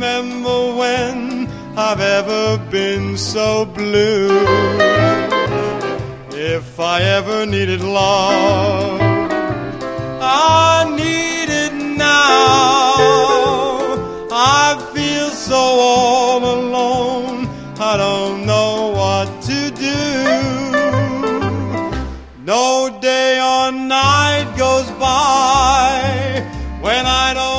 remember when I've ever been so blue. If I ever needed love, I need it now. I feel so all alone, I don't know what to do. No day or night goes by when I don't